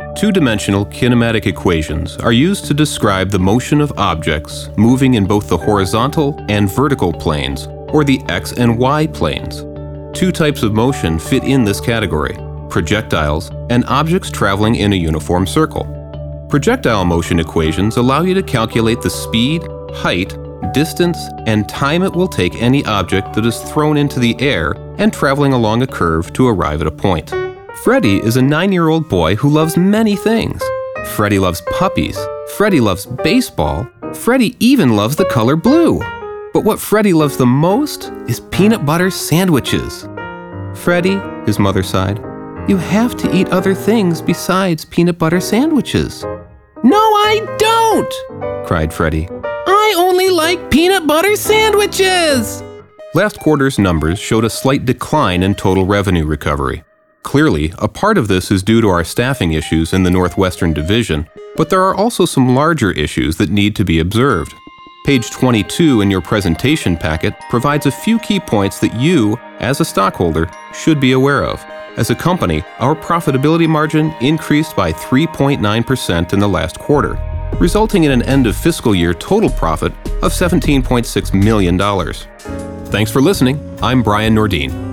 Two-dimensional kinematic equations are used to describe the motion of objects moving in both the horizontal and vertical planes, or the x and y planes. Two types of motion fit in this category: projectiles and objects traveling in a uniform circle. Projectile motion equations allow you to calculate the speed, height, distance, and time it will take any object that is thrown into the air and traveling along a curve to arrive at a point. Freddie is a 9-year-old boy who loves many things. Freddie loves puppies. Freddie loves baseball. Freddie even loves the color blue. But what Freddie loves the most is peanut butter sandwiches. "Freddie," his mother sighed, "you have to eat other things besides peanut butter sandwiches." "No, I don't!" cried Freddie. "I only like peanut butter sandwiches!" Last quarter's numbers showed a slight decline in total revenue recovery. Clearly, a part of this is due to our staffing issues in the Northwestern Division, but there are also some larger issues that need to be observed. Page 22 in your presentation packet provides a few key points that you, as a stockholder, should be aware of. As a company, our profitability margin increased by 3.9% in the last quarter, resulting in an end of fiscal year total profit of $17.6 million. Thanks for listening. I'm Brian Nordine.